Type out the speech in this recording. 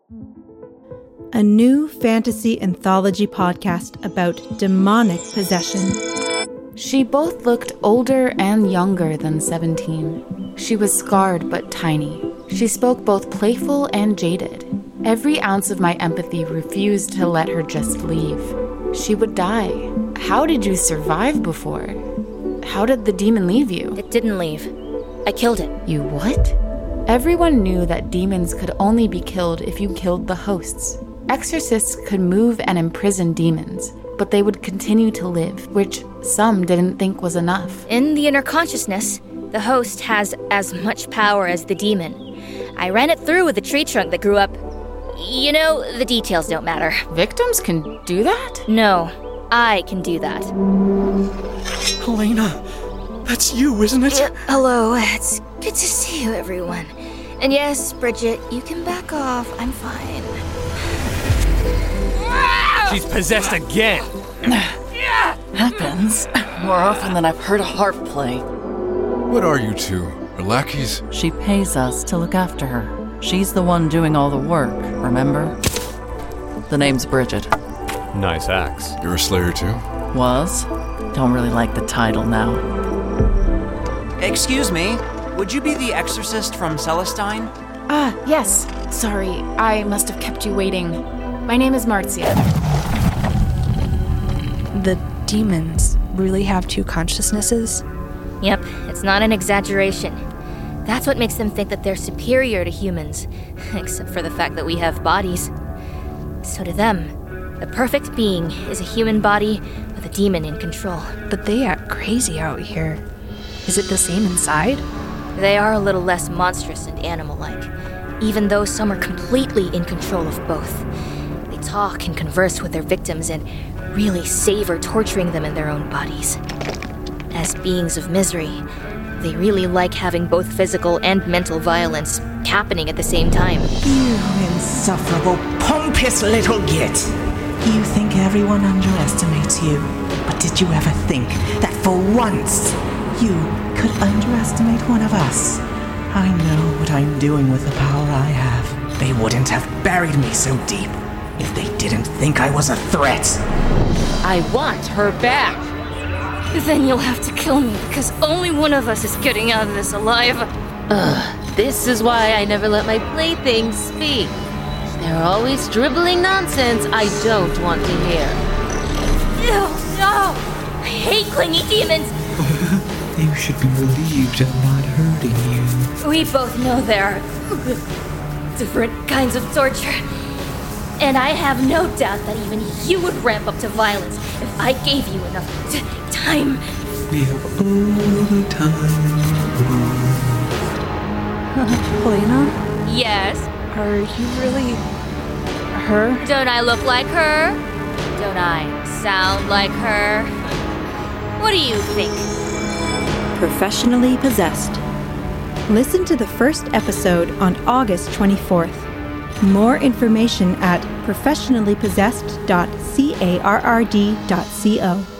A new fantasy anthology podcast about demonic possession. She both looked older and younger than 17. She was scarred but tiny. She spoke both playful and jaded. Every ounce of my empathy refused to let her just leave. She would die. How did you survive before? How did the demon leave you? It didn't leave. I killed it. You what? Everyone knew that demons could only be killed if you killed the hosts. Exorcists could move and imprison demons, but they would continue to live, which some didn't think was enough. In the inner consciousness, the host has as much power as the demon. I ran it through with a tree trunk that grew up. You know, the details don't matter. Victims can do that? No, I can do that. Helena, that's you, isn't it? Hello, it's good to see you, everyone. And yes, Bridget, you can back off. I'm fine. She's possessed again. Happens more often than I've heard a harp play. What are you two? Her lackeys? She pays us to look after her. She's the one doing all the work, remember? The name's Bridget. Nice axe. You're a slayer too? Was. Don't really like the title now. Excuse me, would you be the exorcist from Celestine? Yes. Sorry, I must have kept you waiting. My name is Marcia. The demons really have two consciousnesses? Yep, it's not an exaggeration. That's what makes them think that they're superior to humans, except for the fact that we have bodies. So to them, the perfect being is a human body with a demon in control. But they act crazy out here. Is it the same inside? They are a little less monstrous and animal-like, even though some are completely in control of both. They talk and converse with their victims and really savor torturing them in their own bodies. As beings of misery, they really like having both physical and mental violence happening at the same time. You insufferable, pompous little git! You think everyone underestimates you, but did you ever think that for once you could underestimate one of us? I know what I'm doing with the power I have. They wouldn't have buried me so deep if they didn't think I was a threat. I want her back. Then you'll have to kill me, because only one of us is getting out of this alive. This is why I never let my playthings speak. They're always dribbling nonsense I don't want to hear. Ew, no! I hate clingy demons! You should be relieved I'm not hurting you. We both know there are different kinds of torture. And I have no doubt that even you would ramp up to violence if I gave you enough time. We have all the time in the world. Helena? Yes? Are you really her? Don't I look like her? Don't I sound like her? What do you think? Professionally Possessed. Listen to the first episode on August 24th. More information at professionallypossessed.carrd.co.